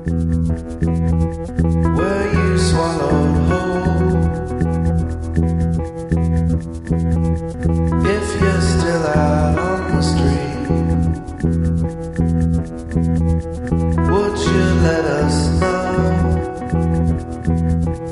Were you swallowed whole? If you're still out on the street, would you let us know?